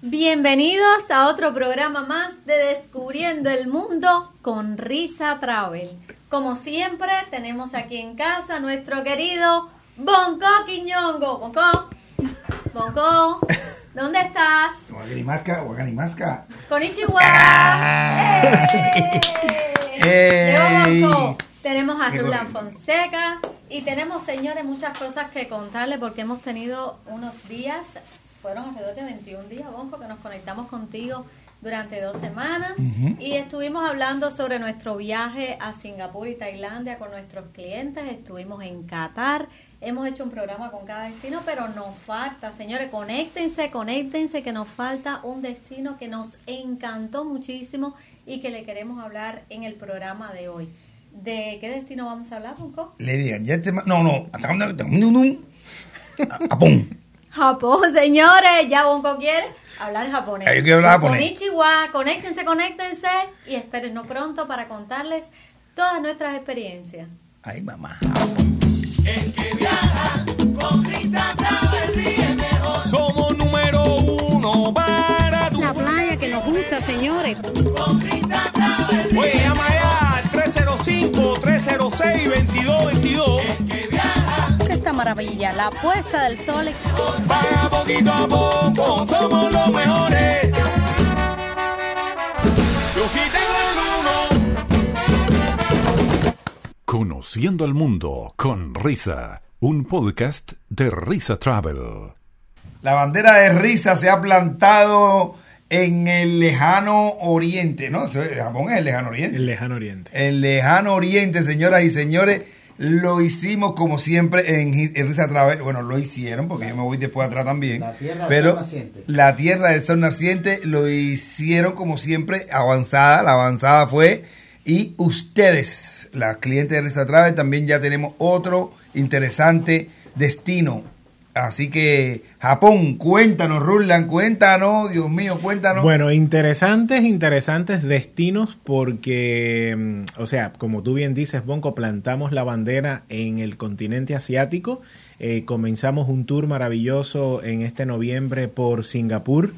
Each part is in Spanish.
Bienvenidos a otro programa más de Descubriendo el Mundo con Risa Travel. Como siempre, tenemos aquí en casa a nuestro querido Bonco Quiñongo. Bonco, ¿dónde estás? Wakanimaska. Konnichiwa. Bonco. Tenemos a Rulán Fonseca y tenemos, señores, muchas cosas que contarles porque hemos tenido unos días, fueron alrededor de 21 días, Bonco, que nos conectamos contigo durante 2 semanas y estuvimos hablando sobre nuestro viaje a Singapur y Tailandia con nuestros clientes. Estuvimos en Qatar, hemos hecho un programa con cada destino, pero nos falta, señores, conéctense, que nos falta un destino que nos encantó muchísimo y que le queremos hablar en el programa de hoy. ¿De qué destino vamos a hablar, Bonco? Japón, señores, ya Bonco quiere hablar japonés. Yo quiero hablar japonés. Konnichiwa, conéctense y espérennos pronto para contarles todas nuestras experiencias. Ay, mamá. El que viaja con Risa Travel vive mejor. Somos número 1 para tu... La playa que nos gusta, señores. Con Risa Travel Oye, llama ya al 305-306-2222. El que viaja Esta maravilla, la puesta del sol. Paga poquito a poco, somos los mejores. Yo sí tengo el 1. Conociendo el mundo con Risa, un podcast de Risa Travel. La bandera de Risa se ha plantado en el lejano oriente, ¿no? Japón es el lejano oriente. El lejano oriente. El lejano oriente, señoras y señores, lo hicimos como siempre en Risa Travel. Bueno, lo hicieron porque yo me voy después atrás también. La tierra pero del sol naciente. La tierra del sol naciente lo hicieron como siempre, avanzada. La avanzada fue, y ustedes, las clientes de Risa Travel, también ya tenemos otro interesante destino. Así que, Japón, cuéntanos, Rulán, cuéntanos, Dios mío, cuéntanos. Bueno, interesantes destinos porque, o sea, como tú bien dices, Bonco, plantamos la bandera en el continente asiático. Comenzamos un tour maravilloso en este noviembre por Singapur.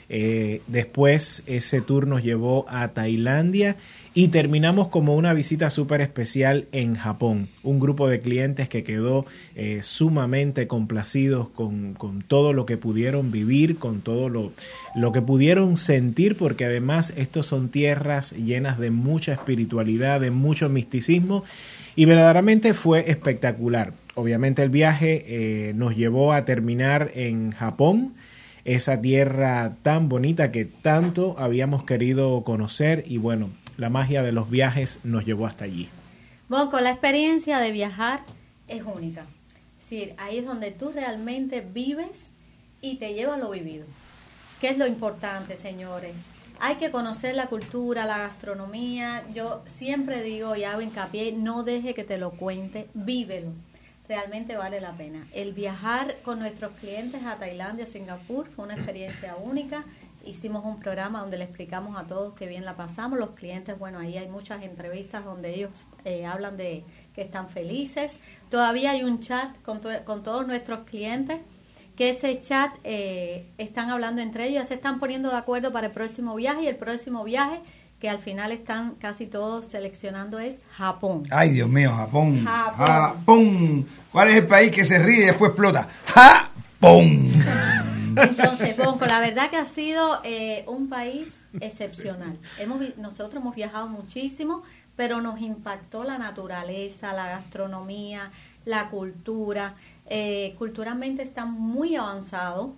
Después ese tour nos llevó a Tailandia y terminamos como una visita súper especial en Japón. Un grupo de clientes que quedó sumamente complacidos con todo lo que pudieron vivir, con todo lo que pudieron sentir, porque además estos son tierras llenas de mucha espiritualidad, de mucho misticismo, y verdaderamente fue espectacular. Obviamente el viaje nos llevó a terminar en Japón, esa tierra tan bonita que tanto habíamos querido conocer, y bueno, la magia de los viajes nos llevó hasta allí. Bonco, la experiencia de viajar es única. Es decir, ahí es donde tú realmente vives y te llevas lo vivido. ¿Qué es lo importante, señores? Hay que conocer la cultura, la gastronomía. Yo siempre digo y hago hincapié, no deje que te lo cuente, vívelo. Realmente vale la pena. El viajar con nuestros clientes a Tailandia, Singapur, fue una experiencia única. Hicimos un programa donde le explicamos a todos qué bien la pasamos. Los clientes, bueno, ahí hay muchas entrevistas donde ellos hablan de que están felices. Todavía hay un chat con todos nuestros clientes, que ese chat están hablando entre ellos, se están poniendo de acuerdo para el próximo viaje, y el próximo viaje que al final están casi todos seleccionando es Japón. Ay, Dios mío, Japón. Japón. ¿Cuál es el país que se ríe y después explota? Japón. Entonces, Bonco, la verdad que ha sido un país excepcional. Nosotros hemos viajado muchísimo, pero nos impactó la naturaleza, la gastronomía, la cultura. Culturalmente está muy avanzado,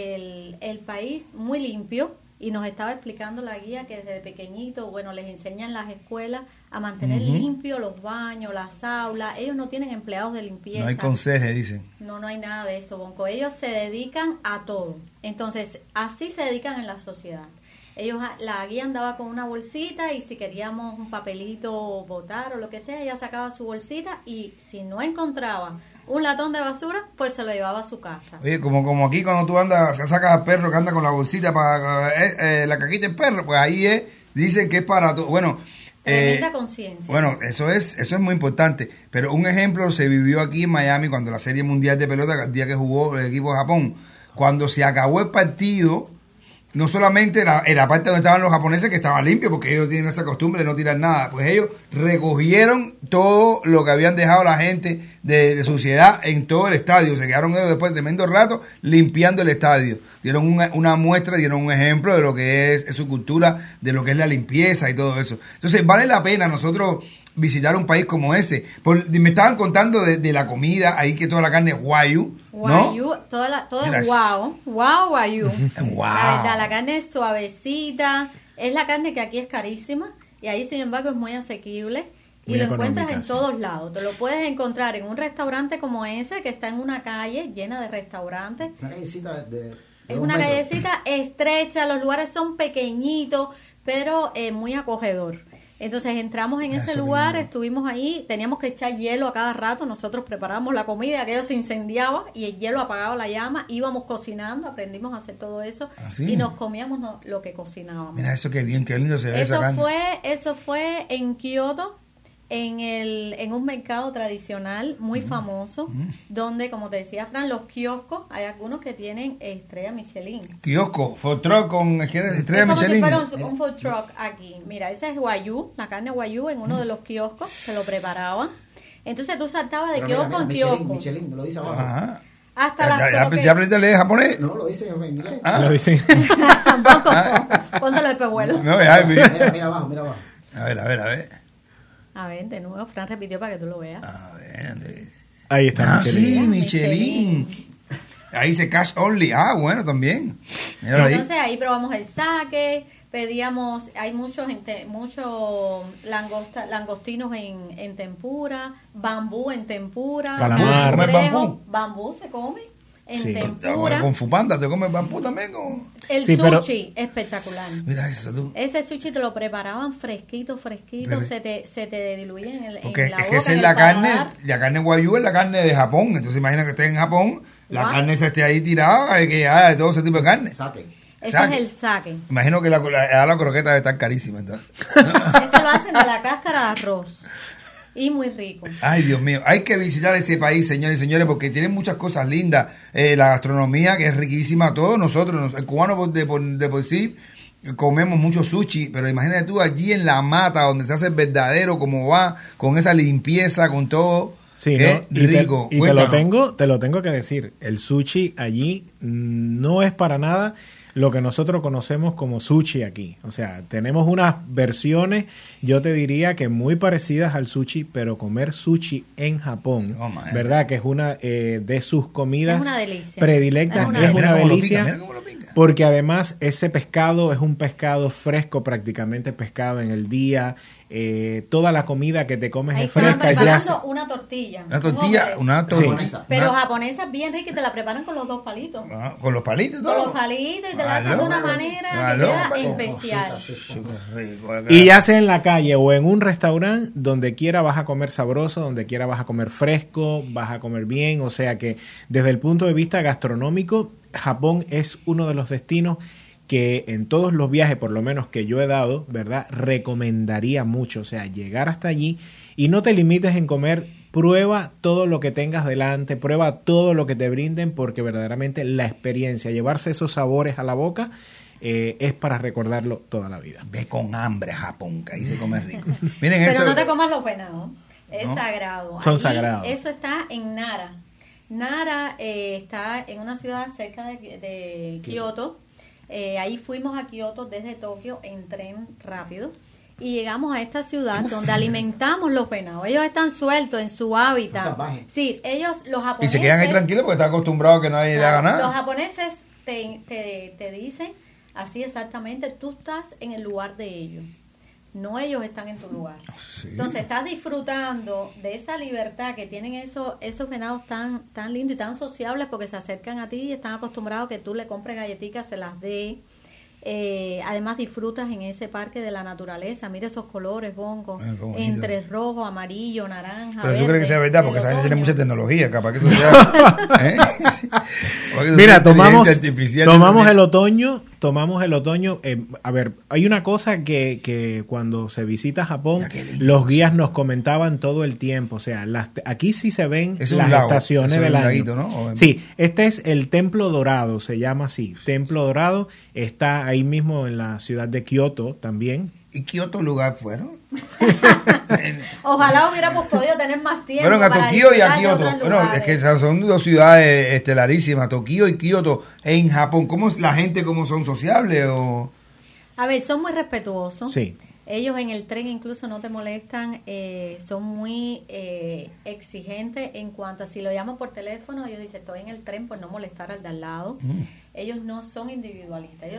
el país muy limpio, y nos estaba explicando la guía que desde pequeñito, bueno, les enseñan en las escuelas a mantener limpio los baños, las aulas. Ellos no tienen empleados de limpieza. No hay conserje, dicen. No hay nada de eso, Bonco. Ellos se dedican a todo. Entonces, así se dedican en la sociedad. La guía andaba con una bolsita, y si queríamos un papelito botar o lo que sea, ella sacaba su bolsita, y si no encontraba un latón de basura, pues se lo llevaba a su casa. Oye, como aquí cuando tú andas, sacas al perro que anda con la bolsita para la caquita del perro, pues ahí dicen que es para todo. Bueno, tremenda conciencia. Bueno, eso es muy importante. Pero un ejemplo se vivió aquí en Miami cuando la Serie Mundial de Pelota, el día que jugó el equipo de Japón, cuando se acabó el partido, no solamente en la parte donde estaban los japoneses, que estaban limpios, porque ellos tienen esa costumbre de no tirar nada, pues ellos recogieron todo lo que habían dejado la gente de suciedad en todo el estadio. Se quedaron ellos después de tremendo rato limpiando el estadio. Dieron una muestra, dieron un ejemplo de lo que es su cultura, de lo que es la limpieza y todo eso. Entonces vale la pena nosotros visitar un país como ese. Me estaban contando de la comida, ahí que toda la carne es guayu, ¿no? Guayu, todo es guau, guayu. Wow. La verdad, la carne es suavecita, es la carne que aquí es carísima y ahí sin embargo es muy asequible y Muy lo encuentras económica, en sí. todos lados. Te lo puedes encontrar en un restaurante como ese que está en una calle llena de restaurantes. Una callecita de Es 2 una metros. callecita estrecha, los lugares son pequeñitos, pero muy acogedor. Entonces entramos en ese Eso lugar, lindo. estuvimos ahí, teníamos que echar hielo a cada rato, nosotros preparábamos la comida, aquello se incendiaba y el hielo apagaba la llama, íbamos cocinando, aprendimos a hacer todo eso ¿Ah, sí? y nos comíamos lo que cocinábamos. Mira eso, qué bien, qué lindo se ve esa carne. Eso fue en Kioto, en un mercado tradicional muy famoso, donde, como te decía Fran, los kioscos, hay algunos que tienen estrella Michelin. Kiosco, food truck con estrella Es como Michelin. si fuera un food truck aquí. Mira, ese es guayú, la carne guayú en uno de los kioscos, se lo preparaban. Entonces tú saltabas de Pero mira, kiosco en Michelin, kiosco. Michelin, lo dice abajo. Ajá. Hasta las ¿Ya aprendiste a leer japonés? No, lo dice en inglés. Ah. Lo dicen. Tampoco, póntelo de pehuelo. No, ya, Mira abajo, mira abajo. a ver. A ver, de nuevo, Fran repitió para que tú lo veas. A ver. Ahí está Ah, Michelin. sí, Michelin. Michelin. Ahí dice cash only. Ah, bueno, también. Míralo ahí. Entonces ahí probamos el sake, pedíamos, hay muchos langostinos en tempura, bambú en tempura, Calamar. ¿Comes cangrejo, bambú? bambú se come en Sí. tempura. Con fupanda, ¿te comes bambú también? El Sí, pero- sushi, espectacular. Mira eso, tú. Ese sushi te lo preparaban fresquito, Pero- se te diluía en Porque la es boca, que esa en es el la carne, paladar. la carne guayú es la carne de Japón. Entonces imagina que estés en Japón, la What? carne se esté ahí tirada, y que haya de todo ese tipo de carne. Saque. Ese Sake. es el sake. Imagino que la croqueta debe estar carísima. Entonces. Ese lo hacen de la cáscara de arroz. Y muy rico. Ay, Dios mío, hay que visitar ese país, señores y señores, porque tiene muchas cosas lindas. La gastronomía, que es riquísima. Todos nosotros, el cubano de por sí, comemos mucho sushi, pero imagínate tú allí en la mata, donde se hace el verdadero, como va, con esa limpieza, con todo. Sí, Qué ¿no? rico. Y Cuéntanos. te lo tengo que decir. El sushi allí no es para nada lo que nosotros conocemos como sushi aquí. O sea, tenemos unas versiones, yo te diría que muy parecidas al sushi, pero comer sushi en Japón, Oh, man. ¿verdad? Que es una de sus comidas Es una delicia. predilectas. Es una Es delicia. una Mira cómo lo delicia. pica, mira cómo lo pica. Porque además ese pescado es un pescado fresco, prácticamente pescado en el día. Toda la comida que te comes Ahí es estaban fresca. Ya preparando una tortilla. Una tortilla, omelette. una tortilla. Japonesa. Pero japonesa bien rica y te la preparan con los dos palitos. Con los palitos y todo. Con los palitos y te la hacen de Aló, una manera que aló, queda con especial. Súper rico. Y ya sea en la calle o en un restaurante, donde quiera vas a comer sabroso, donde quiera vas a comer fresco, vas a comer bien. O sea que desde el punto de vista gastronómico, Japón es uno de los destinos que en todos los viajes, por lo menos que yo he dado, ¿verdad? Recomendaría mucho. O sea, llegar hasta allí y no te limites en comer. Prueba todo lo que tengas delante, prueba todo lo que te brinden, porque verdaderamente la experiencia, llevarse esos sabores a la boca, es para recordarlo toda la vida. Ve con hambre a Japón, que ahí se come rico. Miren Pero eso. no te comas los venados. Es ¿No? sagrado. Son Allí, sagrados. Eso está en Nara. Nara está en una ciudad cerca de Kioto. Ahí fuimos a Kioto desde Tokio en tren rápido. Y llegamos a esta ciudad donde alimentamos los venados. Ellos están sueltos en su hábitat. Son salvajes. Sí, ellos, los Y japoneses... se quedan ahí tranquilos porque están acostumbrados a que nadie le haga Los nada. japoneses te dicen así exactamente, tú estás en el lugar de ellos, no ellos están en tu lugar. Sí. Entonces estás disfrutando de esa libertad que tienen esos venados tan lindos y tan sociables porque se acercan a ti y están acostumbrados a que tú le compres galletitas, se las dé. Además disfrutas en ese parque de la naturaleza. Mira esos colores, Bongo, Qué bonito. entre rojo, amarillo, naranja, Pero tú verde, crees que sea verdad, porque el esa gente tiene otoño. mucha tecnología, capaz que eso sea. ¿Eh? Porque Mira, es tomamos inteligencia artificial, el otoño. A ver, hay una cosa que cuando se visita Japón, Ya, qué lindo. los guías nos comentaban todo el tiempo. O sea, aquí sí se ven Es un las lago, estaciones eso es del un año. laguito, ¿no? O en- Sí, este es el Templo Dorado, se llama así. Templo Dorado está ahí mismo en la ciudad de Kioto también. ¿Y qué otro lugar fueron? Ojalá hubiéramos podido tener más tiempo. Fueron a para Tokio y a disfrutar de Kioto. otros Bueno, es lugares. que son dos ciudades estelarísimas, Tokio y Kioto. En Japón, ¿cómo es la gente, cómo son sociables? O... A ver, son muy respetuosos. Sí. Ellos en el tren incluso no te molestan, son muy exigentes en cuanto a si lo llaman por teléfono, ellos dicen estoy en el tren por no molestar al de al lado. Ellos no son individualistas,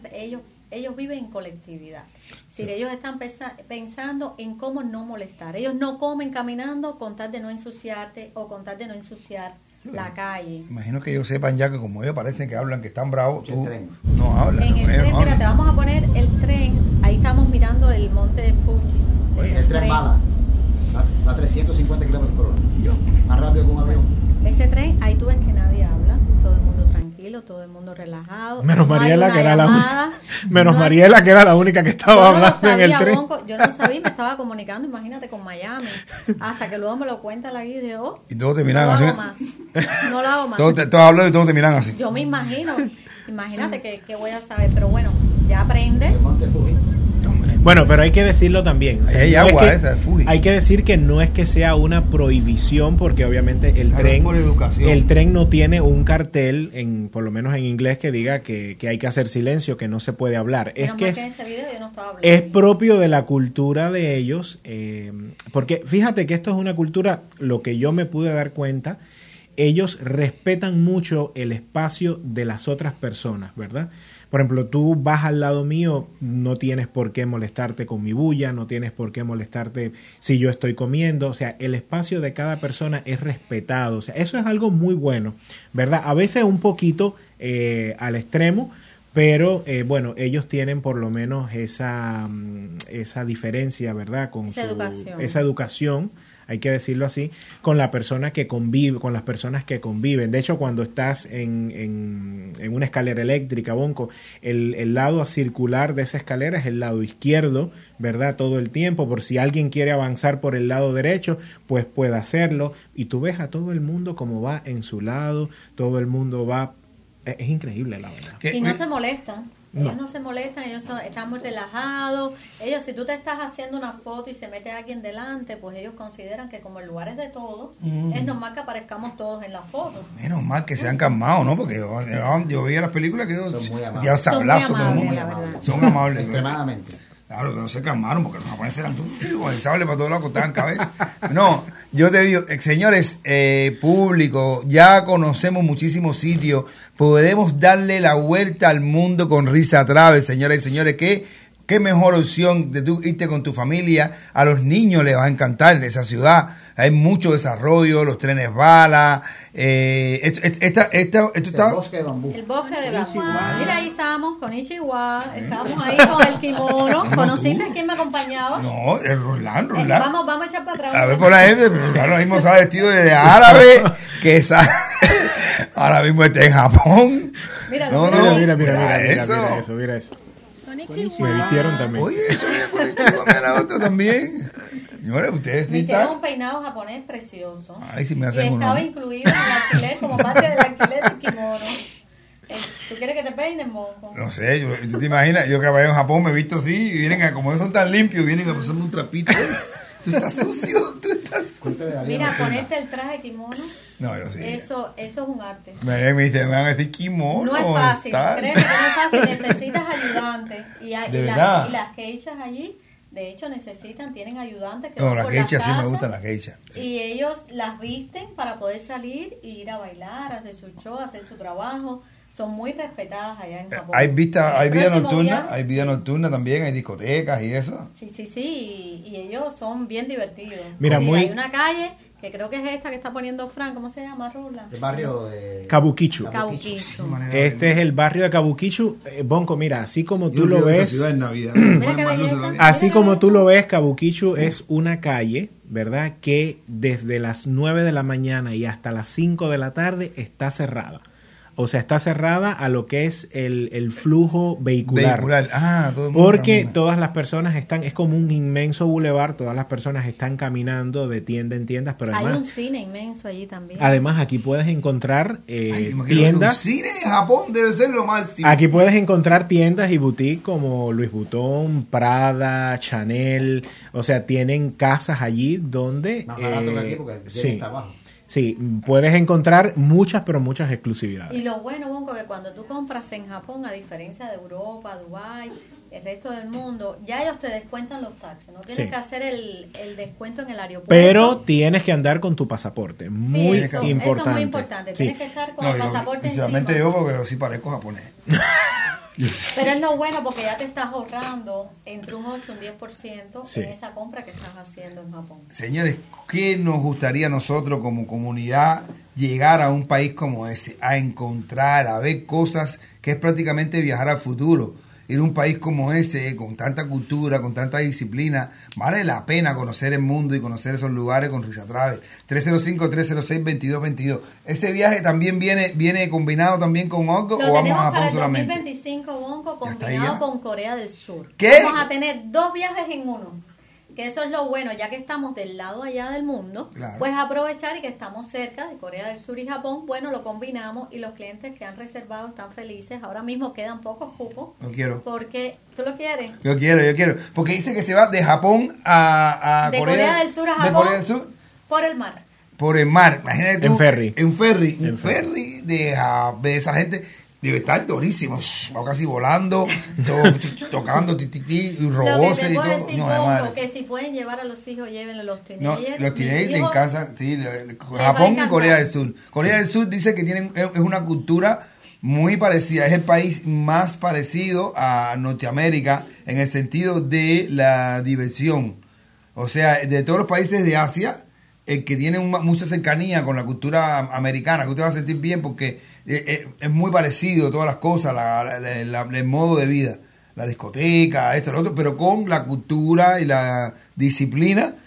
ellos viven en colectividad. Es decir, ellos están pensando en cómo no molestar. Ellos no comen caminando con tal de no ensuciarte o con tal de no ensuciar la calle. Imagino que ellos sepan ya que como ellos parecen que hablan, que están bravos, El tú tren. no hablas. En no, el ellos tren, no mira, hablan. te vamos a poner el tren, ahí estamos mirando el monte de Fuji. El tren bala. Va a 350 kilómetros por hora. Más rápido que un avión. Ese tren, ahí tú ves que nadie habla, todo el mundo tranquilo, todo el mundo relajado. Menos no hay Mariela, una que era la llamada, Menos no hay- Mariela, que era la única que estaba Yo no lo hablando en el sabía, tren. Bonco, yo no sabía, me estaba comunicando, imagínate, con Miami. Hasta que luego me lo cuenta la guía y dije, oh, Y todos te no miran lo así. hago más. No lo hago más. Todos hablan y todos te miran así. Yo me imagino, imagínate que voy a saber, pero bueno, ya aprendes. El monte Fuji. Bueno, pero hay que decirlo también. O sea, Ahí hay no es agua, que- esa, de Fuji. hay que decir que no es que sea una prohibición, porque obviamente el Claro, es tren, por educación. el tren no tiene un cartel, por lo menos en inglés, que diga que hay que hacer silencio, que no se puede hablar. Es Menos que mal es, que en ese video yo no estaba hablando. es propio de la cultura de ellos, porque fíjate que esto es una cultura, lo que yo me pude dar cuenta, ellos respetan mucho el espacio de las otras personas, ¿verdad? Por ejemplo, tú vas al lado mío, no tienes por qué molestarte con mi bulla, no tienes por qué molestarte si yo estoy comiendo, o sea, el espacio de cada persona es respetado, o sea, eso es algo muy bueno, ¿verdad? A veces un poquito al extremo, pero bueno, ellos tienen por lo menos esa diferencia, ¿verdad? Con esa educación, hay que decirlo así, con la persona que convive, con las personas que conviven. De hecho, cuando estás en una escalera eléctrica, Bonco, el lado circular de esa escalera es el lado izquierdo, ¿verdad? Todo el tiempo, por si alguien quiere avanzar por el lado derecho, pues puede hacerlo. Y tú ves a todo el mundo como va en su lado, todo el mundo va... Es increíble, la verdad. ¿Qué? Y no se molestan. No. Ellos no se molestan, están muy relajados. Ellos, si tú te estás haciendo una foto y se mete alguien delante, pues ellos consideran que como el lugar es de todos, es normal que aparezcamos todos en la foto. Menos mal que se han calmado, ¿no? Porque yo veía las películas que ellos Son muy amables. ya Son muy sablazo todo el amables, mundo. la verdad. Son amables. Extremadamente. Claro, pero no se calmaron porque los japoneses eran con el sable para todos lados, cortaban cabeza. No, yo te digo, señores, público, ya conocemos muchísimos sitios, podemos darle la vuelta al mundo con Risa Travel, señoras y señores, qué mejor opción de tú irte con tu familia, a los niños les va a encantar esa ciudad, hay mucho desarrollo, los trenes bala, esto Es el está... bosque de bambú. El bosque de Bambú. Mira, ahí estábamos con Ishiwa, estábamos ahí con el kimono. ¿Conociste a quién me acompañaba? No, es Roland. Vamos a echar para atrás. A ver por la gente, pero ahora mismo sale vestido de árabe, que ahora mismo está en Japón. Mira, No, mira, no, Mira eso. mira eso. con Me Ishiwa. vistieron también. Oye, eso viene con el chico, mira la otra también. Señores, ustedes Me sí hicieron un están... peinado japonés precioso. Ay, si me Y hacen uno. estaba incluido en el alquiler, como parte del alquiler del kimono. ¿Tú quieres que te peinen, Monco? No sé, tú te imaginas, yo que vaya en Japón me he visto así y vienen a, como ellos son tan limpios, vienen a pasarme un trapito. Tú estás sucio, tú estás sucio. Mira, ponerte el traje kimono, No, yo sí. eso es un arte. Me dicen, me van a decir kimono. No es fácil, está. créeme que no es fácil, necesitas ayudantes. ¿De verdad? Y las geishas allí, de hecho, tienen ayudantes que No, van las por geishas sí me casas, gustan, las geishas. Sí. Y ellos las visten para poder salir e ir a bailar, hacer su show, hacer su trabajo. Son muy respetadas allá en Japón. Hay vida El próximo nocturna, viaje, hay vida sí. nocturna también, hay discotecas y eso. Sí, y ellos son bien divertidos. Mira, Sí, muy- hay una calle que creo que es esta que está poniendo Fran, ¿cómo se llama, Rula? El barrio de Kabukicho. Kabukicho. Este es el barrio de Kabukicho. Bonco, mira, así como tú lo ves, en Navidad. Mira qué belleza. así Mira como eso. tú lo ves, Kabukicho es una calle, ¿verdad? Que desde las 9 de la mañana y hasta las 5 de la tarde está cerrada. o sea, está cerrada a lo que es el flujo vehicular. Todo el mundo Porque camina. todas las personas es como un inmenso bulevar, todas las personas están caminando de tienda en tiendas, pero Hay además, un cine inmenso allí también. además aquí puedes encontrar Ay, me imagino que tiendas. un cine en Japón debe ser lo máximo. Aquí puedes encontrar tiendas y boutiques como Louis Vuitton, Prada, Chanel, o sea, tienen casas allí donde... Más barato que aquí porque el yen está abajo. Sí, puedes encontrar muchas, pero muchas exclusividades. Y lo bueno, Bonco, que cuando tú compras en Japón, a diferencia de Europa, Dubái, el resto del mundo, ya ellos te descuentan los taxis. No tienes Sí. que hacer el descuento en el aeropuerto. Pero tienes que andar con tu pasaporte, muy eso importante. es muy importante. Sí. Tienes que estar con No, el yo, pasaporte principalmente encima. yo, porque yo sí parezco japonés. Pero es lo bueno porque ya te estás ahorrando entre un 8 y un 10% Sí. en esa compra que estás haciendo en Japón. Señores, ¿qué nos gustaría a nosotros como comunidad llegar a un país como ese? A encontrar, a ver cosas que es prácticamente viajar al futuro. Ir a un país como ese, con tanta cultura, con tanta disciplina, vale la pena conocer el mundo y conocer esos lugares con Risa Travel. 305-306-2222. ¿Ese viaje también viene combinado también con algo Lo o vamos tenemos a para Japón el solamente? 2025, Bonco, Ya está ahí combinado ya. con Corea del Sur. ¿Qué? Vamos a tener 2 viajes en uno. Que eso es lo bueno, ya que estamos del lado allá del mundo, Claro. pues aprovechar y que estamos cerca de Corea del Sur y Japón, bueno, lo combinamos y los clientes que han reservado están felices. Ahora mismo quedan pocos cupos. Lo quiero. Porque, ¿tú lo quieres? Yo quiero. Porque dice que se va de Japón a De Corea del Sur a De Japón. Corea del Sur Por el mar. por el mar. Imagínate tú. En ferry. Un En ferry de esa gente. Debe estar durísimo. Va casi volando, tocando, Lo que roboses te y puedo todo. decir, No, de Bonco, madre. que si pueden llevar a los hijos, llévenle los No, teenagers. los Mis teenagers en hijos- casa, sí, va a Japón y encantar. Corea del Sur. Corea del Sur dice que es una cultura muy parecida, es el país más parecido a Norteamérica en el sentido de la diversión. O sea, de todos los países de Asia, el que tiene mucha cercanía con la cultura americana, que usted va a sentir bien porque es muy parecido todas las cosas, el modo de vida, la discoteca, esto, lo otro, pero con la cultura y la disciplina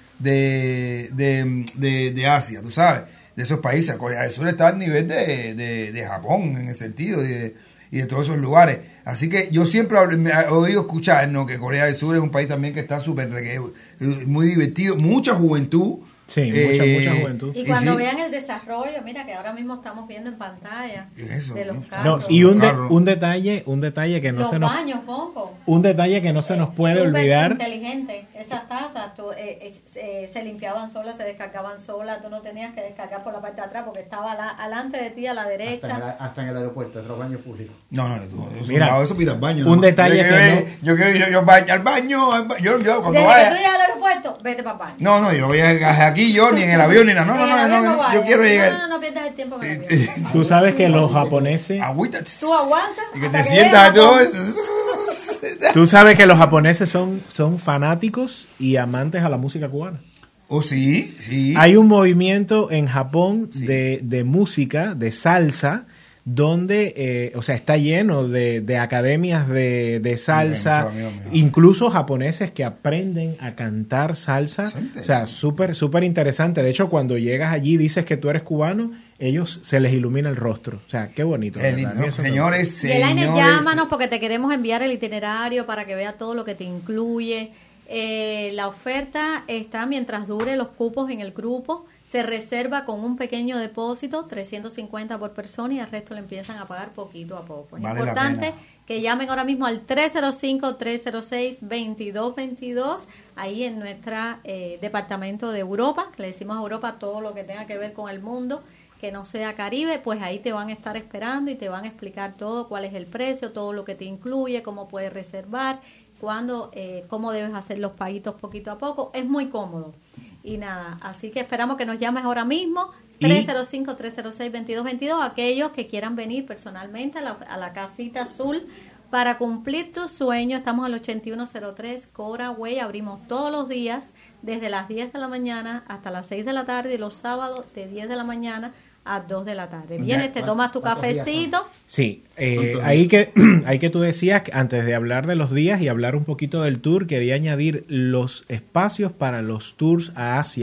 de Asia, tú sabes, de esos países. Corea del Sur está al nivel de Japón en el sentido y de todos esos lugares. Así que yo siempre he oído escuchar, ¿no?, que Corea del Sur es un país también que está súper muy divertido, mucha juventud. Sí, mucha juventud. Y cuando sí, vean el desarrollo, mira que ahora mismo estamos viendo en pantalla Eso, de los ¿no? No, carros. y Carro. un detalle que no los se nos baños, Bonco. un detalle que no se nos puede Súper olvidar. inteligente. Esas tazas se limpiaban solas, se descargaban solas. Tú no tenías que descargar por la parte de atrás porque estaba alante de ti, a la derecha. Hasta en el aeropuerto, en los baños públicos. No, Mira, eso para ir al baño. un ¿no? detalle Yo quiero ir al baño. Yo cuando Desde vaya. que tú llegas al aeropuerto, vete para el baño. No, yo voy a llegar aquí, yo ni en el avión ni nada. En el avión No, vayas. yo quiero llegar. No pierdas el tiempo en el avión. Tú sabes que los japoneses, Agüita. Tú aguantas. Y que hasta te llegues sientas a a todo Japón. eso. tú sabes que los japoneses son fanáticos y amantes a la música cubana. Oh, sí. Hay un movimiento en Japón Sí. de música, de salsa, donde, o sea, está lleno de academias de salsa, Amigo mío. incluso japoneses que aprenden a cantar salsa. Gente. O sea, súper interesante. De hecho, cuando llegas allí y dices que tú eres cubano, ellos se les ilumina el rostro. O sea, qué bonito. Qué ¿verdad? lindo, A mí eso me señores, Y Elaine, señores. llámanos porque te queremos enviar el itinerario para que vea todo lo que te incluye. La oferta está mientras dure los cupos en el grupo. Se reserva con un pequeño depósito, 350 por persona, y el resto le empiezan a pagar poquito a poco. Es Vale la importante pena. que llamen ahora mismo al 305-306-2222, ahí en nuestro departamento de Europa, que le decimos a Europa todo lo que tenga que ver con el mundo, que no sea Caribe, pues ahí te van a estar esperando y te van a explicar todo, cuál es el precio, todo lo que te incluye, cómo puedes reservar, cuándo, cómo debes hacer los paguitos poquito a poco. Es muy cómodo. Y nada, así que esperamos que nos llames ahora mismo, Y- 305-306-2222, aquellos que quieran venir personalmente a la casita azul para cumplir tus sueños. Estamos al 8103 Cora Way, abrimos todos los días desde las 10 de la mañana hasta las 6 de la tarde y los sábados de 10 de la mañana a 2 de la tarde. Vienes, te tomas tu ¿Cuántos días cafecito. Sí, ¿Cuántos ahí que tú decías, que antes de hablar de los días y hablar un poquito del tour, quería añadir los espacios para los tours a Asia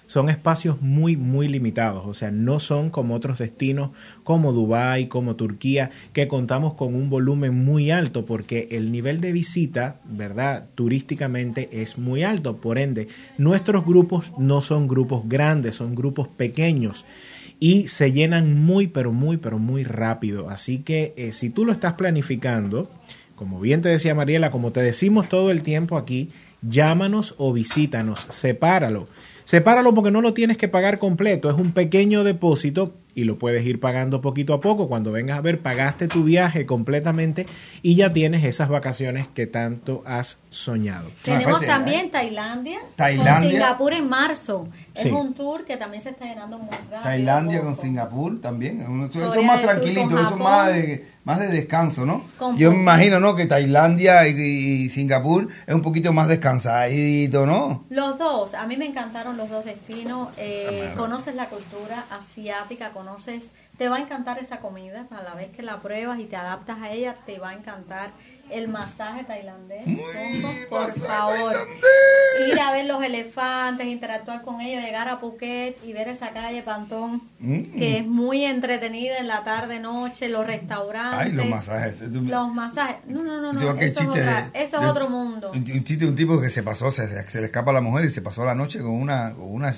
son espacios muy, muy limitados. O sea, no son como otros destinos como Dubái, como Turquía, que contamos con un volumen muy alto porque el nivel de visita, ¿verdad?, turísticamente es muy alto. Por ende, nuestros grupos no son grupos grandes, son grupos pequeños y se llenan muy, pero muy rápido. Así que si tú lo estás planificando, como bien te decía Mariela, como te decimos todo el tiempo aquí, llámanos o visítanos, sepáralo porque no lo tienes que pagar completo, es un pequeño depósito y lo puedes ir pagando poquito a poco. Cuando vengas a ver, pagaste tu viaje completamente y ya tienes esas vacaciones que tanto has soñado. Tenemos también Tailandia con Singapur en marzo. Es un tour que también se está llenando muy rápido. Tailandia con Singapur también. Eso es más tranquilito, eso es más de descanso, ¿no? Yo me imagino, ¿no?, que Tailandia y Singapur es un poquito más descansadito, ¿no? Los dos, a mí me encantaron los dos destinos. Conoces la cultura asiática, te va a encantar esa comida, a la vez que la pruebas y te adaptas a ella, te va a encantar el masaje tailandés. Por favor, ir a ver los elefantes, interactuar con ellos, llegar a Phuket y ver esa calle Pantón, que es muy entretenida en la tarde, noche, los restaurantes. Ay, los masajes. No, eso es otro mundo. Un tipo que se pasó, se le escapa a la mujer y se pasó la noche con una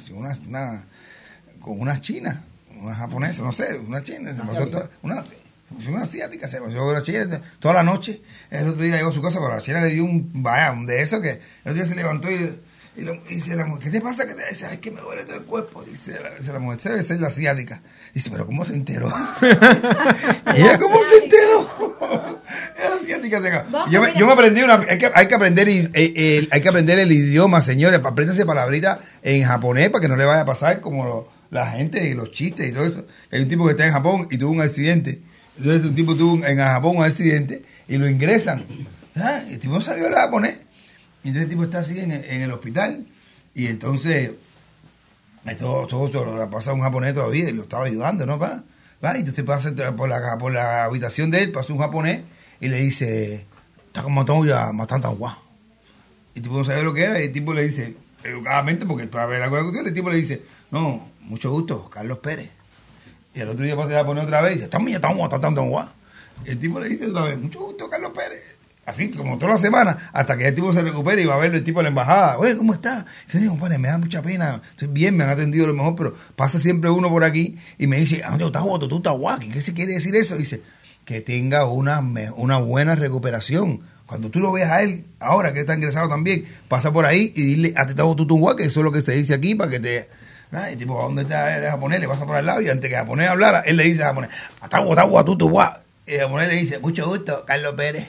china. Una japonesa, no sé, una china, una asiática, se pasó una china toda la noche. El otro día llegó a su casa, pero la china le dio un de eso que el otro día se levantó y dice la mujer, ¿qué te pasa? Que te dice, ay, que me duele todo el cuerpo. Dice la mujer, se debe ser la asiática. Dice, pero ¿cómo se enteró? ¿Y ella cómo se enteró? La asiática se acabó. Yo me aprendí hay que aprender el idioma, señores. Apréndanse palabritas en japonés para que no le vaya a pasar como la gente y los chistes y todo eso. Hay un tipo que está en Japón y tuvo un accidente. Entonces un tipo tuvo en Japón un accidente y lo ingresan. El tipo no sabía hablar japonés. Y entonces el tipo está así en el hospital y entonces todo lo pasa un japonés todavía y lo estaba ayudando, ¿no? Y entonces pasa por la habitación de él, pasa un japonés y le dice, está como ya matando agua. Y el tipo no sabía lo que era y el tipo le dice, educadamente, porque para ver alguna cuestión, el tipo le dice, no, mucho gusto, Carlos Pérez. Y el otro día pasa a poner otra vez y dice, está agua. El tipo le dice otra vez, mucho gusto, Carlos Pérez. Así como toda la semana, hasta que el tipo se recupere y va a verlo el tipo en la embajada. Oye, ¿cómo está? Dice, compadre, me da mucha pena. Estoy bien, me han atendido lo mejor, pero pasa siempre uno por aquí y me dice, tú estás guapo. ¿Qué se quiere decir eso? Dice, que tenga una buena recuperación. Cuando tú lo veas a él, ahora que está ingresado también, pasa por ahí y dile, a ti está guapo, que eso es lo que se dice aquí para que te... El tipo, ¿a dónde está el japonés? Le pasa por al lado y antes que el japonés hablara, él le dice al japonés, está guapo. Y el japonés le dice, mucho gusto, Carlos Pérez.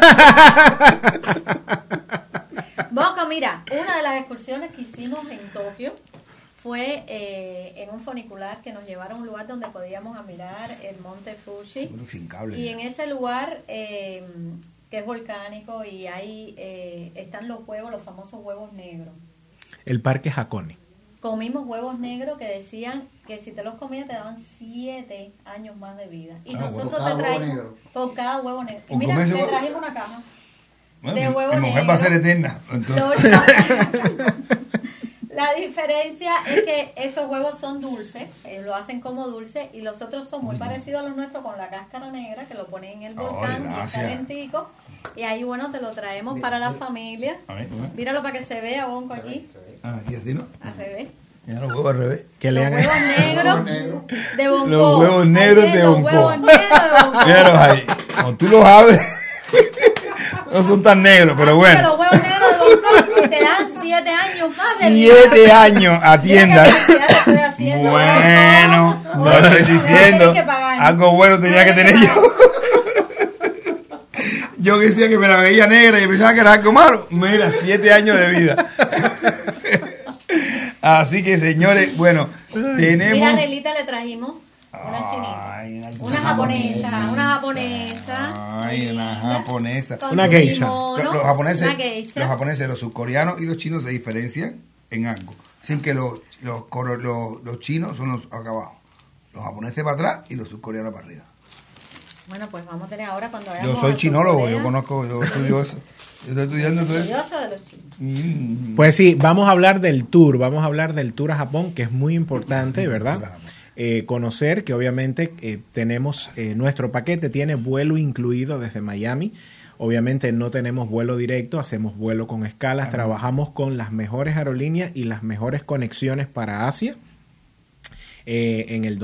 Boca, mira, una de las excursiones que hicimos en Tokio fue en un funicular que nos llevaron a un lugar donde podíamos admirar el monte Fuji. Sin cable, y en ese lugar, que es volcánico, y ahí están los famosos huevos negros. El parque Hakone. Comimos huevos negros que decían que si te los comías te daban 7 años más de vida. Y nosotros te traímos por cada huevo negro. Y mira, le trajimos una caja de huevos negros. Mi mujer va a ser eterna. Entonces. La diferencia es que estos huevos son dulces, lo hacen como dulce, y los otros son muy parecidos a los nuestros con la cáscara negra, que lo ponen en el volcán y está calentico. Y ahí, bueno, te lo traemos para la familia. Míralo para que se vea, Bonco, aquí. Aquí así, ¿no? Al revés. Ya los huevos al revés. Los huevos negros de Bonco. Los huevos negros de Bonco. Los huevos negros de Bonco. Míralos ahí. Cuando tú los abres, no son tan negros, pero bueno. Los huevos negros de Bonco te dan 7 años más de 7 años, atienda. Bueno, no estoy diciendo. Algo bueno tenía que tener yo. Yo decía que me la veía negra y pensaba que era algo malo. Mira, 7 años de vida. Así que, señores, bueno, tenemos... Mira, a Nelita le trajimos una chinita. Una japonesa. Una japonesa. Una geisha. Los japoneses, los surcoreanos y los chinos se diferencian en algo. Dicen que los chinos son los acá abajo. Los japoneses para atrás y los surcoreanos para arriba. Bueno, pues vamos a tener ahora cuando vayamos. Yo soy chinólogo, yo estudio eso. Yo estoy estudiando todo eso. Estudioso de los chinos. Pues sí, vamos a hablar del tour a Japón, que es muy importante, ¿verdad? Conocer que obviamente tenemos nuestro paquete, tiene vuelo incluido desde Miami. Obviamente no tenemos vuelo directo, hacemos vuelo con escalas, trabajamos con las mejores aerolíneas y las mejores conexiones para Asia. En el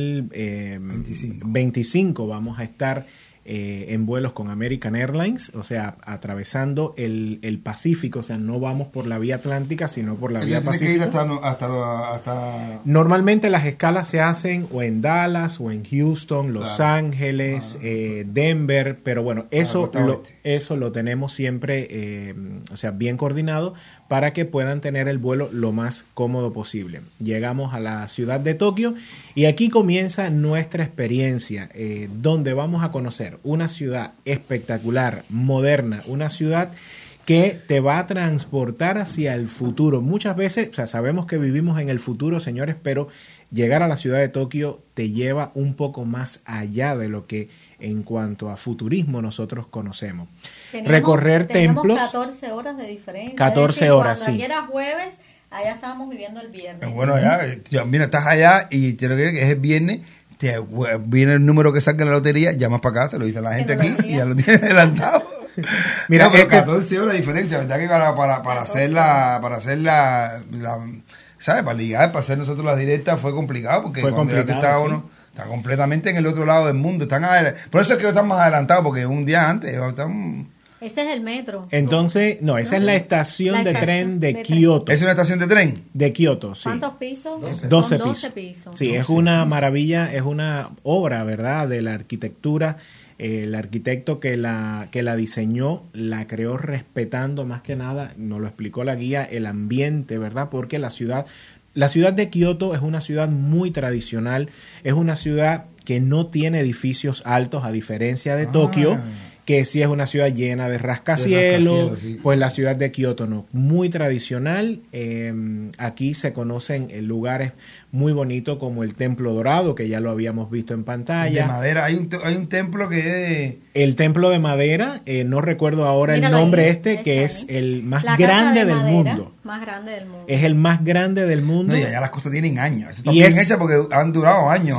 2025 vamos a estar en vuelos con American Airlines, o sea, atravesando el Pacífico, o sea, no vamos por la vía Atlántica, sino por la vía Pacífico. Tiene que ir hasta... Normalmente las escalas se hacen o en Dallas o en Houston, Los Ángeles, Denver, pero bueno, eso lo tenemos siempre, o sea, bien coordinado para que puedan tener el vuelo lo más cómodo posible. Llegamos a la ciudad de Tokio y aquí comienza nuestra experiencia, donde vamos a conocer una ciudad espectacular, moderna, una ciudad que te va a transportar hacia el futuro. Muchas veces, o sea, sabemos que vivimos en el futuro, señores, pero llegar a la ciudad de Tokio te lleva un poco más allá de lo que en cuanto a futurismo nosotros conocemos. Recorrer templos. 14 horas de diferencia. 14 horas, cuando sí. ayer era jueves, allá estábamos viviendo el viernes. Bueno, mira, estás allá y te lo que es el viernes, viene el número que saca en la lotería, llamas para acá, te lo dice la gente aquí y ya lo tienes adelantado. Mira, no, pero 14 horas de diferencia, ¿verdad? Que para hacer la ¿sabes? Para ligar, para hacer nosotros las directas fue complicado, porque cuando ya está uno está completamente en el otro lado del mundo. Por eso es que estamos adelantados, porque un día antes Ese es el metro. Entonces, no, esa es la estación de tren de Kioto. ¿Es una estación de tren? De Kioto, sí. ¿Cuántos pisos? 12 pisos. Sí, es una maravilla, es una obra, ¿verdad?, de la arquitectura. El arquitecto que la diseñó, la creó respetando más que nada, nos lo explicó la guía, el ambiente, ¿verdad? Porque la ciudad de Kioto es una ciudad muy tradicional, es una ciudad que no tiene edificios altos, a diferencia de Tokio, que sí es una ciudad llena de rascacielos, sí. Pues la ciudad de Kioto no, muy tradicional. Aquí se conocen lugares muy bonitos como el Templo Dorado, que ya lo habíamos visto en pantalla. De madera, hay un templo que es... El templo de madera, no recuerdo ahora el nombre que es el más grande del mundo. Más grande del mundo. Es el más grande del mundo. No, y allá las cosas tienen años. Esto está bien hecho porque han durado años.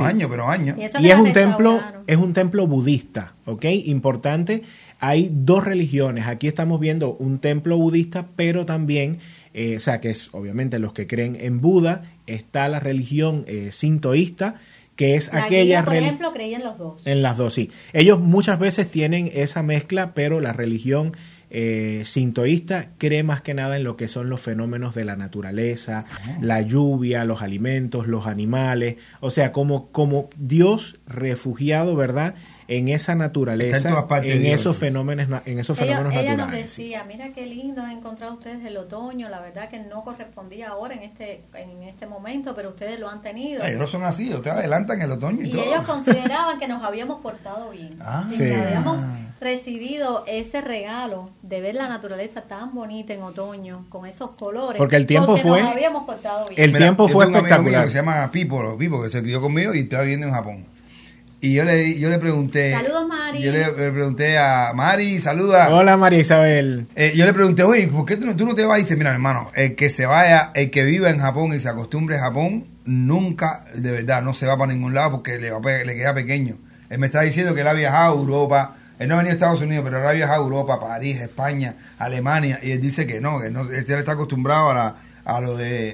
Y es un templo budista, ¿ok? Importante. Hay dos religiones. Aquí estamos viendo un templo budista, pero también, o sea, que es obviamente los que creen en Buda. Está la religión sintoísta, que es aquella... por ejemplo, creía en los dos. En las dos, sí. Ellos muchas veces tienen esa mezcla, pero la religión sintoísta cree más que nada en lo que son los fenómenos de la naturaleza, la lluvia, los alimentos, los animales, o sea, como Dios refugiado, ¿verdad?, en esa naturaleza, en esos fenómenos naturales. Ella nos decía, mira qué lindo han encontrado ustedes el otoño, la verdad que no correspondía ahora en este momento, pero ustedes lo han tenido. Ellos son así, ustedes adelantan el otoño y todo. Ellos consideraban que nos habíamos portado bien, sí. Que habíamos recibido ese regalo de ver la naturaleza tan bonita en otoño, con esos colores, porque el tiempo nos habíamos portado bien. El tiempo fue espectacular. Un amigo mío que se llama Pipo, que se crió conmigo y está viviendo en Japón. Y yo le pregunté... Saludos, Mari. Yo le pregunté a Mari, saluda. Hola, María Isabel. Yo le pregunté, oye, ¿por qué tú no te vas? Y dice, mira, hermano, el que se vaya, el que viva en Japón y se acostumbre a Japón, nunca, de verdad, no se va para ningún lado porque le queda pequeño. Él me está diciendo que él ha viajado a Europa, él no ha venido a Estados Unidos, pero él ha viajado a Europa, París, España, Alemania, y él dice que no, él está acostumbrado a lo de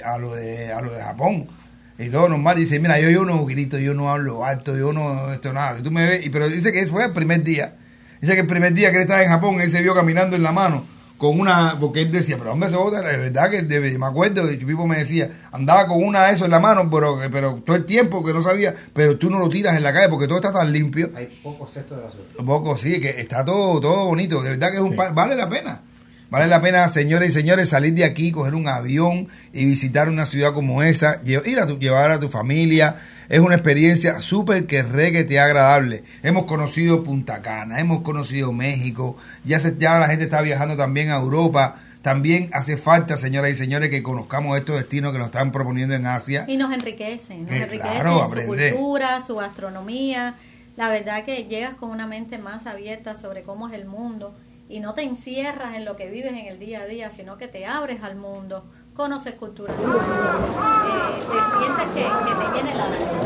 Japón. Y todo normal, dice, mira, yo no grito, yo no hablo alto, yo no esto nada. Y tú me ves, pero dice que eso fue el primer día. Dice que el primer día que él estaba en Japón, él se vio caminando en la mano con una, porque él decía, pero ¿dónde se bota? De verdad que me acuerdo, y Pipo me decía, andaba con una de eso en la mano, pero todo el tiempo que no sabía, pero tú no lo tiras en la calle porque todo está tan limpio. Hay pocos cestos de basura. Poco, sí, que está todo bonito, de verdad que es vale la pena. Vale la pena, señores y señores, salir de aquí, coger un avión y visitar una ciudad como esa, llevar a tu familia. Es una experiencia súper que requete agradable. Hemos conocido Punta Cana, hemos conocido México, ya la gente está viajando también a Europa. También hace falta, señoras y señores, que conozcamos estos destinos que nos están proponiendo en Asia. Y nos enriquecen, Claro, su cultura, su gastronomía. La verdad que llegas con una mente más abierta sobre cómo es el mundo. y no te encierras en lo que vives en el día a día, sino que te abres al mundo, conoces cultura, te sientes que te llene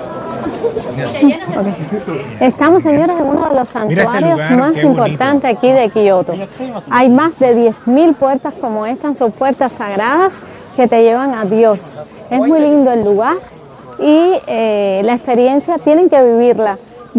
la vida. Te llenas de todo. Estamos, señores, en uno de los santuarios más importantes aquí de Kioto. Hay más de 10.000 puertas como estas, son puertas sagradas que te llevan a Dios. Es muy lindo el lugar y la experiencia tienen que vivirla.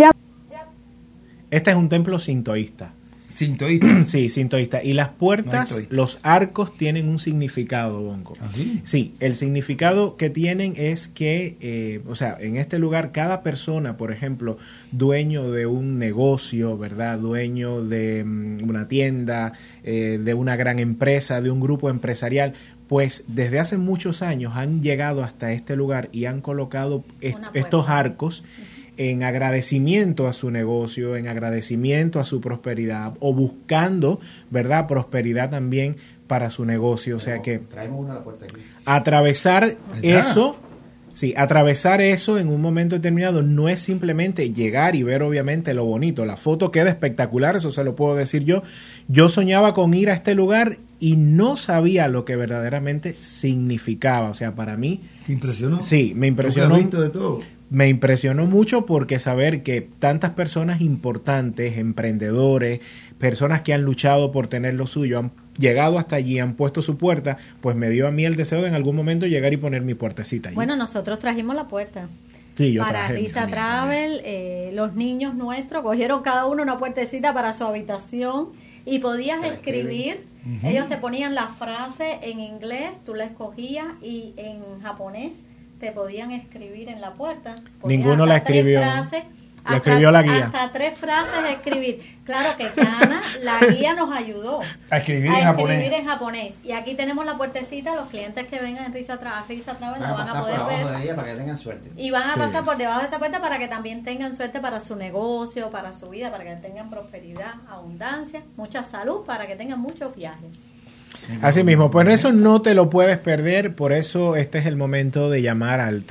Este es un templo sintoísta. ¿Sintoísta? Sí, sintoísta. Y las puertas, no los arcos tienen un significado, Bonco. ¿Así? Sí, el significado que tienen es que, o sea, en este lugar cada persona, por ejemplo, dueño de un negocio, ¿verdad? Dueño de una tienda, de una gran empresa, de un grupo empresarial, pues desde hace muchos años han llegado hasta este lugar y han colocado estos arcos en agradecimiento a su negocio, en agradecimiento a su prosperidad o buscando, ¿verdad?, prosperidad también para su negocio. O sea que traemos una a la puerta aquí. Atravesar eso, sí, atravesar eso en un momento determinado no es simplemente llegar y ver obviamente lo bonito. La foto queda espectacular, eso se lo puedo decir yo. Yo soñaba con ir a este lugar y no sabía lo que verdaderamente significaba. O sea, para mí... ¿Te impresionó? Sí, me impresionó. ¿Tú has visto de todo? Me impresionó mucho porque saber que tantas personas importantes, emprendedores, personas que han luchado por tener lo suyo, han llegado hasta allí, han puesto su puerta, pues me dio a mí el deseo de en algún momento llegar y poner mi puertecita allí. Bueno, nosotros trajimos la puerta. Sí, yo para traje Risa Travel, los niños nuestros cogieron cada uno una puertecita para su habitación y podías escribir. Ellos te ponían la frase en inglés, tú la escogías y en japonés te podían escribir en la puerta. Ninguno la escribió. La escribió la guía. Hasta 3 frases escribir. Claro que Kana, la guía nos ayudó a escribir en japonés. Y aquí tenemos la puertecita, los clientes que vengan en Risa Travel lo van a poder ver. De ella para que tengan suerte. Y van a pasar por debajo de esa puerta para que también tengan suerte para su negocio, para su vida, para que tengan prosperidad, abundancia, mucha salud, para que tengan muchos viajes. Así mismo, por eso no te lo puedes perder, por eso este es el momento de llamar al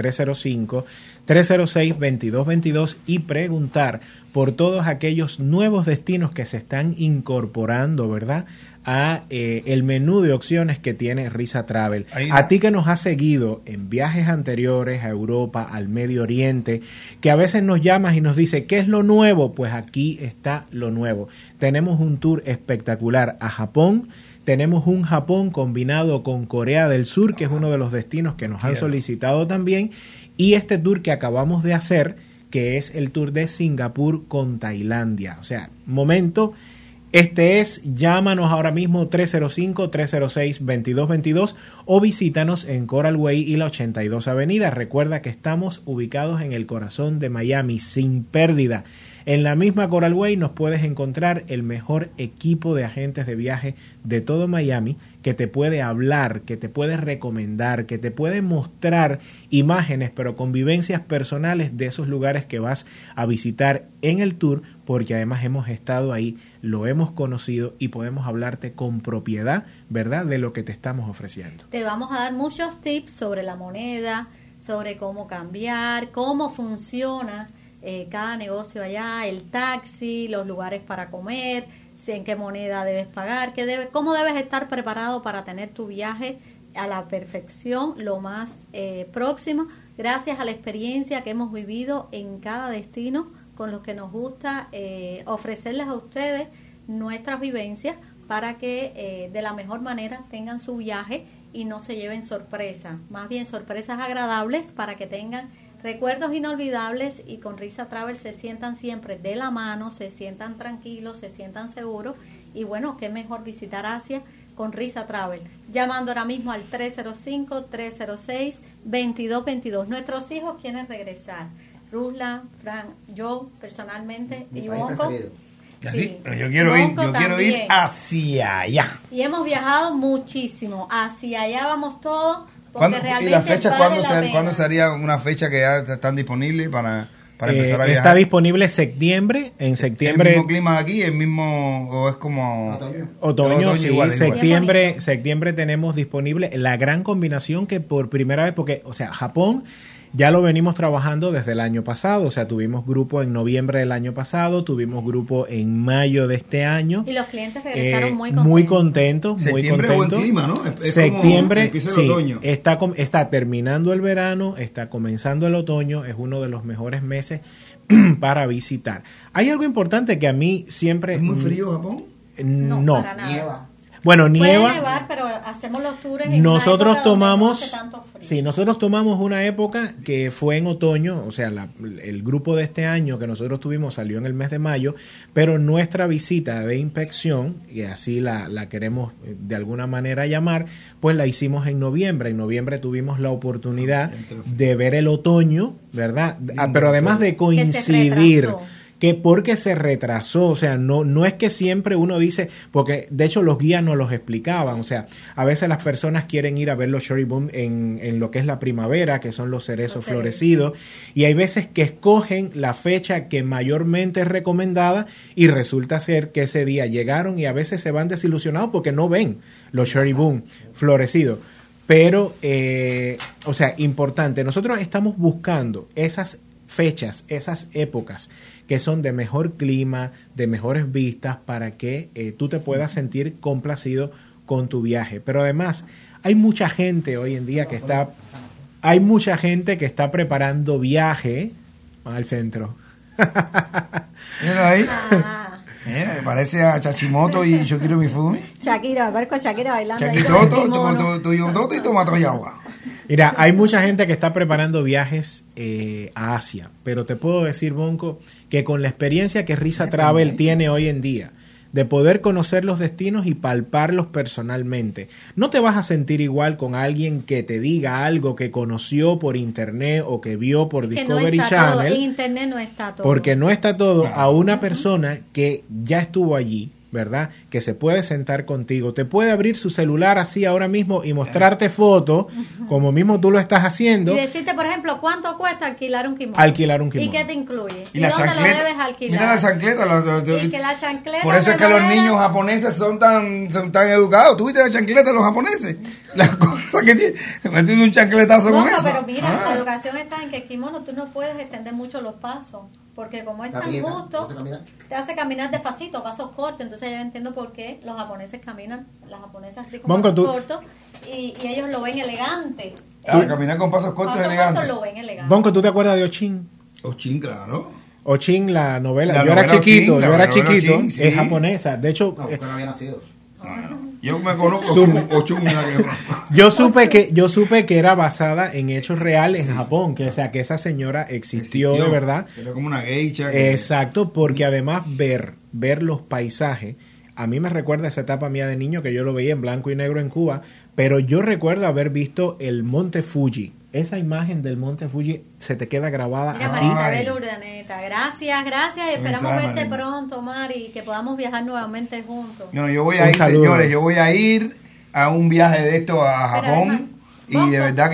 305-306-2222 y preguntar por todos aquellos nuevos destinos que se están incorporando, ¿verdad?, a el menú de opciones que tiene Risa Travel. A ti que nos has seguido en viajes anteriores a Europa, al Medio Oriente, que a veces nos llamas y nos dice ¿qué es lo nuevo? Pues aquí está lo nuevo. Tenemos un tour espectacular a Japón. Tenemos un Japón combinado con Corea del Sur, que es uno de los destinos que nos han solicitado también, y este tour que acabamos de hacer, que es el tour de Singapur con Tailandia. O sea, momento, llámanos ahora mismo 305-306-2222 o visítanos en Coral Way y la 82 Avenida. Recuerda que estamos ubicados en el corazón de Miami, sin pérdida. En la misma Coral Way nos puedes encontrar el mejor equipo de agentes de viaje de todo Miami que te puede hablar, que te puede recomendar, que te puede mostrar imágenes, pero con vivencias personales de esos lugares que vas a visitar en el tour, porque además hemos estado ahí, lo hemos conocido y podemos hablarte con propiedad, ¿verdad?, de lo que te estamos ofreciendo. Te vamos a dar muchos tips sobre la moneda, sobre cómo cambiar, cómo funciona cada negocio allá, el taxi, los lugares para comer, en qué moneda debes pagar, cómo debes estar preparado para tener tu viaje a la perfección, lo más próximo, gracias a la experiencia que hemos vivido en cada destino, con los que nos gusta ofrecerles a ustedes nuestras vivencias para que de la mejor manera tengan su viaje y no se lleven sorpresas, más bien sorpresas agradables para que tengan recuerdos inolvidables y con Risa Travel se sientan siempre de la mano, se sientan tranquilos, se sientan seguros y bueno, qué mejor visitar Asia con Risa Travel. Llamando ahora mismo al 305-306-2222. Nuestros hijos quieren regresar. Ruslan, Fran, yo personalmente y Bonco. Sí, yo quiero ir hacia allá. Y hemos viajado muchísimo. Hacia allá vamos todos. ¿Y la fecha cuándo sería una fecha que ya están disponibles para empezar a viajar? Está disponible en septiembre. ¿El mismo clima de aquí? ¿El mismo o es como otoño? Sí, igual. Septiembre tenemos disponible la gran combinación que por primera vez, porque, o sea, Japón ya lo venimos trabajando desde el año pasado, o sea, tuvimos grupo en noviembre del año pasado, tuvimos grupo en mayo de este año. Y los clientes regresaron muy contentos. Septiembre buen clima, ¿no? Es septiembre, como empieza el sí, otoño. Está terminando el verano, está comenzando el otoño, es uno de los mejores meses para visitar. Hay algo importante que a mí siempre... ¿Es muy frío Japón? No. Para nada. Bueno, nieva. Puede nevar, pero hacemos los tours en Nosotros una época tomamos, donde no hace tanto frío. sí, nosotros tomamos una época que fue en otoño, o sea, el grupo de este año que nosotros tuvimos salió en el mes de mayo, pero nuestra visita de inspección, y así la queremos de alguna manera llamar, pues la hicimos en noviembre. En noviembre tuvimos la oportunidad de ver el otoño, ¿verdad? Pero además de coincidir... que porque se retrasó, o sea, no es que siempre uno dice, porque de hecho los guías nos los explicaban, o sea, a veces las personas quieren ir a ver los cherry bloom en lo que es la primavera, que son los cerezos florecidos, y hay veces que escogen la fecha que mayormente es recomendada y resulta ser que ese día llegaron y a veces se van desilusionados porque no ven los cherry bloom florecidos. Pero, o sea, importante, nosotros estamos buscando esas fechas, esas épocas que son de mejor clima, de mejores vistas, para que tú te puedas sentir complacido con tu viaje. Pero además, hay mucha gente hoy en día que está preparando viaje al centro. Mira ahí. Parece a Chachimoto y Shokiro Mifumi. Shakira, ver con Shakira bailando. Chakitoto y Tomatoyawa. Mira, hay mucha gente que está preparando viajes a Asia, pero te puedo decir, Bonco, que con la experiencia que Risa Travel tiene hoy en día, de poder conocer los destinos y palparlos personalmente, no te vas a sentir igual con alguien que te diga algo que conoció por internet o que vio por Discovery Channel. En internet no está todo. Porque no está todo a una persona que ya estuvo allí, ¿verdad? Que se puede sentar contigo, te puede abrir su celular así ahora mismo y mostrarte fotos, como mismo tú lo estás haciendo. Y decirte, por ejemplo, ¿cuánto cuesta alquilar un kimono? ¿Y qué te incluye? ¿Y dónde lo debes alquilar? Mira la chancleta. Y que la chancleta por eso es que los niños japoneses son tan educados. ¿Tú viste la chancleta de los japoneses? Las cosas que tienen. Metiendo un chancletazo con eso. Pero mira, la educación está en que el kimono tú no puedes extender mucho los pasos. Porque como es tan justo, te hace caminar despacito, pasos cortos. Entonces yo entiendo por qué los japoneses caminan, las japonesas así con pasos cortos, y ellos lo ven elegante. Caminar con pasos cortos es elegante. Lo ven elegante. Bonco, ¿tú te acuerdas de Ochin? Ochin, claro. Ochin, la novela. Yo era chiquito, Ochin, sí. Es japonesa. De hecho, no había nacido. Yo me conozco Ochun. Yo supe que era basada en hechos reales en Japón, que o sea que esa señora existió de verdad. Era como una geisha. Exacto, porque además ver los paisajes, a mí me recuerda esa etapa mía de niño que yo lo veía en blanco y negro en Cuba, pero yo recuerdo haber visto el Monte Fuji. Esa imagen del Monte Fuji se te queda grabada. Mira, Marisabel Urdaneta, gracias, esperamos verte pronto, Mari, que podamos viajar nuevamente juntos. Yo voy a ir, señores, yo voy a ir a un viaje de esto a Japón. Y de verdad que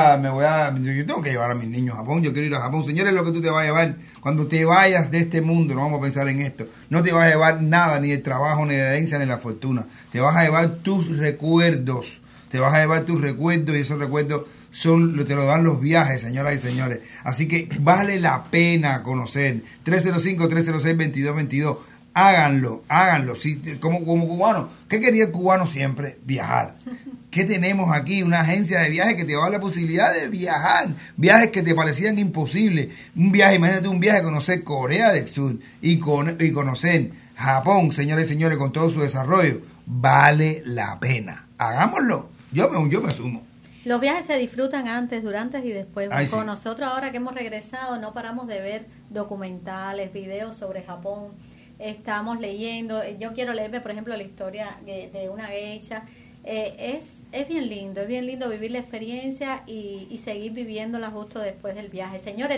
yo tengo que llevar a mis niños a Japón, yo quiero ir a Japón. Señores, lo que tú te vas a llevar, cuando te vayas de este mundo, no vamos a pensar en esto, no te vas a llevar nada, ni el trabajo, ni la herencia, ni la fortuna. Te vas a llevar tus recuerdos, y esos recuerdos te lo dan los viajes, señoras y señores. Así que vale la pena conocer. 305-306-2222. Háganlo. Sí, como cubano. ¿Qué quería el cubano siempre? Viajar. ¿Qué tenemos aquí? Una agencia de viajes que te va a dar la posibilidad de viajar. Viajes que te parecían imposibles. Imagínate un viaje a conocer Corea del Sur y conocer Japón, señores y señores, con todo su desarrollo. Vale la pena. Hagámoslo. Yo me sumo. Los viajes se disfrutan antes, durante y después. Sí. Nosotros ahora que hemos regresado no paramos de ver documentales, videos sobre Japón. Estamos leyendo. Yo quiero leerme, por ejemplo, la historia de una geisha. Es bien lindo vivir la experiencia y seguir viviéndola justo después del viaje. Señores,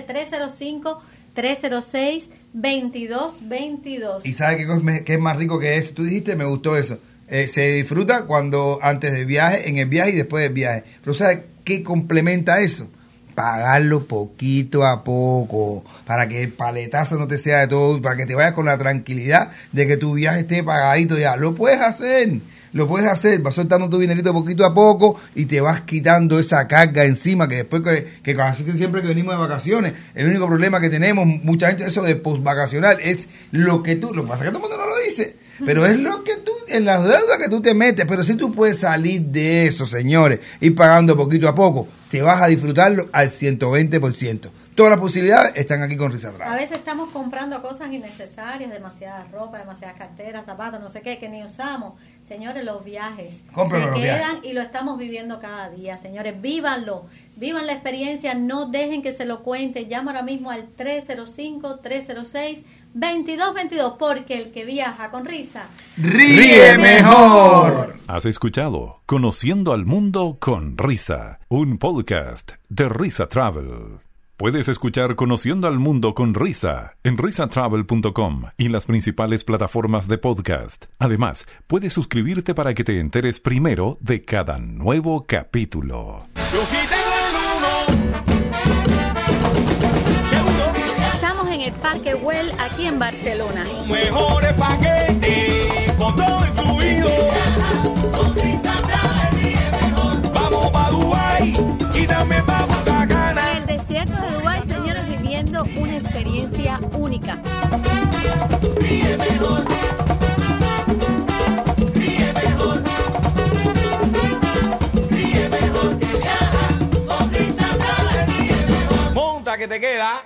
305-306-2222. ¿Y sabe qué es más rico que eso? Tú dijiste, me gustó eso. Se disfruta cuando antes del viaje, en el viaje y después del viaje. Pero ¿sabes qué complementa eso? Pagarlo poquito a poco, para que el paletazo no te sea de todo, para que te vayas con la tranquilidad de que tu viaje esté pagadito ya. Lo puedes hacer. lo puedes hacer, vas soltando tu dinerito poquito a poco y te vas quitando esa carga encima que después que casi siempre que venimos de vacaciones, el único problema que tenemos, mucha gente, eso de postvacacional, es lo que pasa es que todo el mundo no lo dice, pero es lo que tú, en las deudas que tú te metes, pero si tú puedes salir de eso, señores, ir pagando poquito a poco, te vas a disfrutarlo al 120%. Todas las posibilidades están aquí con Risa Travel. A veces estamos comprando cosas innecesarias, demasiada ropa, demasiadas carteras, zapatos, no sé qué, que ni usamos. Señores, los viajes Cómpralo, se quedan y lo estamos viviendo cada día. Señores, vívanlo, vivan la experiencia, no dejen que se lo cuente. Llama ahora mismo al 305-306-2222, porque el que viaja con Risa ríe mejor. Has escuchado Conociendo al Mundo con Risa, un podcast de Risa Travel. Puedes escuchar Conociendo al Mundo con Risa en risatravel.com y en las principales plataformas de podcast. Además, puedes suscribirte para que te enteres primero de cada nuevo capítulo. Yo sí tengo el uno. Estamos en el Parque Güell, aquí en Barcelona. Los mejores paquetes con todo incluido. Vamos pa' Dubái y también pa' Punta Cana. En el desierto de Dubái, señores, viviendo una experiencia única. Ríe mejor. Ríe mejor. Ríe mejor que viaja. Con Risa Travel, ríe mejor. Monta que te queda.